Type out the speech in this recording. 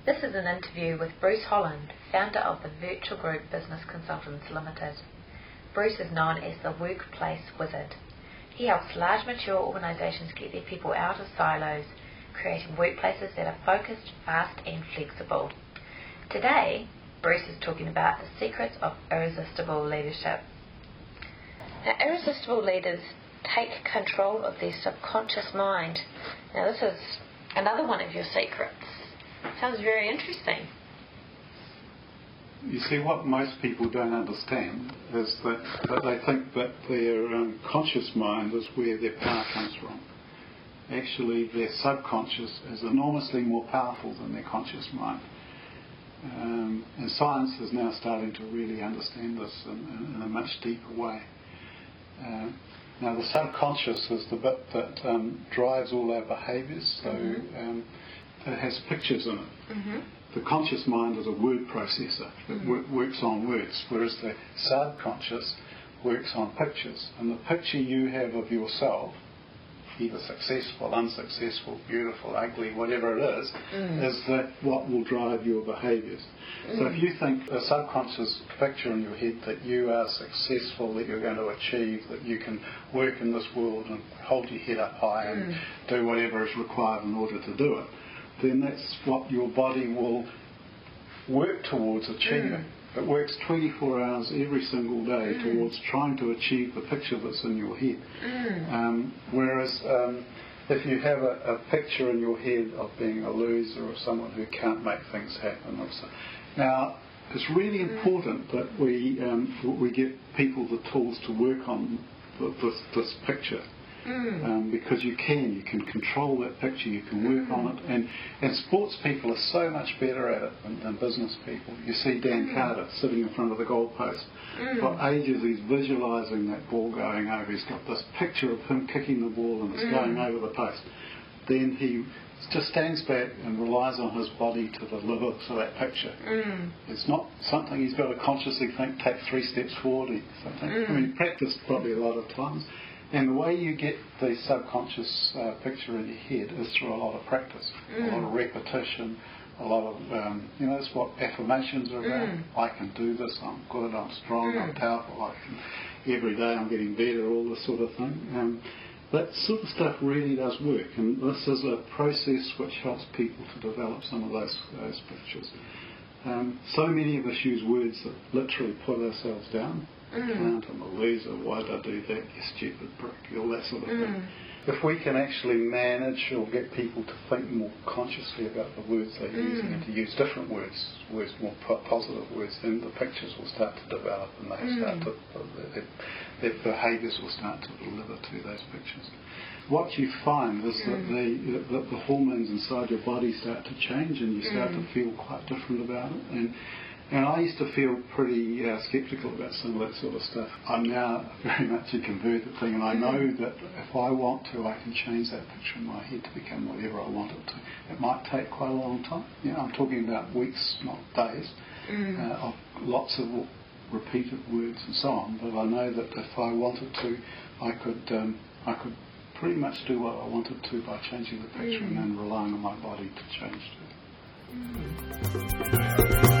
This is an interview with Bruce Holland, founder of the virtual group Business Consultants Limited. Bruce is known as the Workplace Wizard. He helps large mature organisations get their people out of silos, creating workplaces that are focused, fast and flexible. Today, Bruce is talking about the secrets of irresistible leadership. Now, irresistible leaders take control of their subconscious mind. Now, this is another one of your secrets. Sounds very interesting. You see, what most people don't understand is that they think that their conscious mind is where their power comes from. Actually, their subconscious is enormously more powerful than their conscious mind. And science is now starting to really understand this in a much deeper way. Now, the subconscious is the bit that drives all our behaviours, so it has pictures in it. Mm-hmm. The conscious mind is a word processor. It works on words, whereas the subconscious works on pictures. And the picture you have of yourself, either successful, unsuccessful, beautiful, ugly, whatever it is what will drive your behaviours. So if you think a subconscious picture in your head that you are successful, that you're going to achieve, that you can work in this world and hold your head up high and do whatever is required in order to do it, then that's what your body will work towards achieving. It works 24 hours every single day towards trying to achieve the picture that's in your head. Whereas if you have a picture in your head of being a loser or someone who can't make things happen. Now, it's really important that we give people the tools to work on this picture. Because you can control that picture, you can work on it, and sports people are so much better at it than business people. You see Dan Carter sitting in front of the goalpost. For ages he's visualising that ball going over. He's got this picture of him kicking the ball and it's going over the post. Then he just stands back and relies on his body to deliver to that picture. It's not something he's got to consciously think, take 3 steps forward. He practiced probably a lot of times. And the way you get the subconscious picture in your head is through a lot of practice, a lot of repetition, a lot of, that's what affirmations are about. I can do this, I'm good, I'm strong, I'm powerful, every day I'm getting better, all this sort of thing. That sort of stuff really does work, and this is a process which helps people to develop some of those pictures. So many of us use words that literally put ourselves down. I'm a loser, why did I do that, you stupid prick, all that sort of thing. If we can actually manage or get people to think more consciously about the words they're using and to use different words, more positive words, then the pictures will start to develop and their behaviours will start to deliver to those pictures. What you find is that the hormones inside your body start to change and you start to feel quite different about it. And I used to feel pretty sceptical about some of that sort of stuff. I'm now very much a converted thing, and I know that if I want to, I can change that picture in my head to become whatever I want it to. It might take quite a long time. I'm talking about weeks, not days, of lots of repeated words and so on. But I know that if I wanted to, I could pretty much do what I wanted to by changing the picture and then relying on my body to change it.